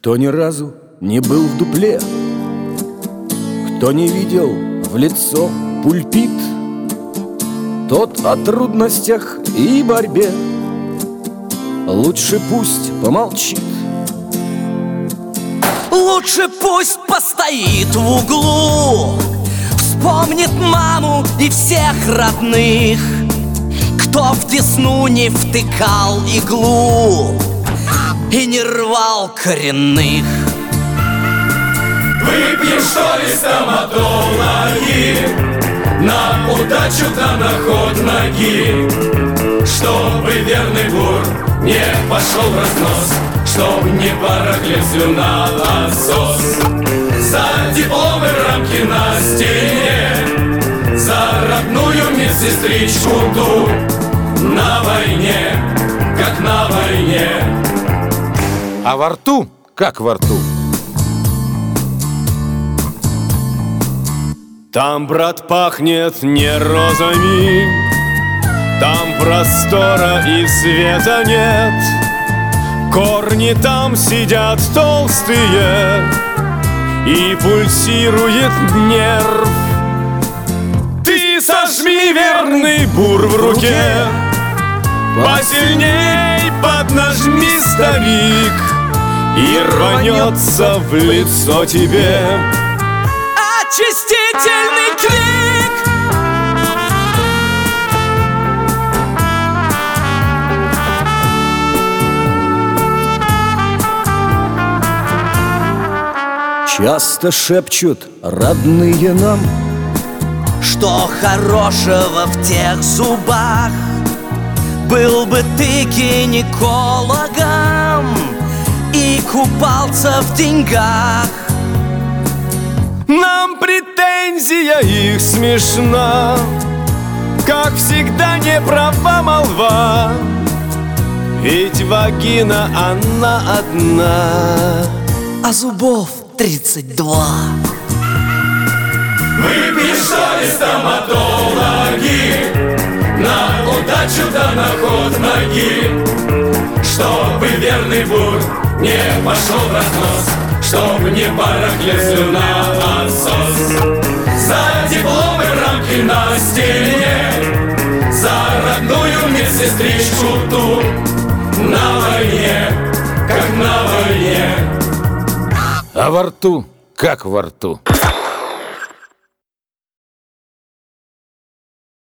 Кто ни разу не был в дупле, кто не видел в лицо пульпит, тот о трудностях и борьбе лучше пусть помолчит. Лучше пусть постоит в углу, вспомнит маму и всех родных, кто в десну не втыкал иглу и не рвал коренных. Выпьем, что ли, стоматологи, на удачу да на ход ноги, чтобы верный бур не пошел в разнос, чтоб не барахлил слюнонасос. За дипломы рамки на стене, за родную медсестричку ту, на войне, как на войне. А во рту, как во рту. Там, брат, пахнет не розами, там простора и света нет. Корни там сидят толстые, и пульсирует нерв. Ты сожми верный бур в руке, посильней поднажми, старик, и рванется в лицо тебе очистительный крик. Часто шепчут родные нам, что хорошего в тех зубах. Был бы ты гинекологом и купался в деньгах. Нам претензия их смешна, как всегда не права молва, ведь вагина она одна, а зубов 32. Выпьем, что ли, стоматологи, на удачу да на ход ноги, чтобы верный бур не пошел в разнос, чтоб не барахлил слюнонасос. За дипломы рамки на стене, за родную медсестричку ту, на войне, как на войне. А во рту, как во рту.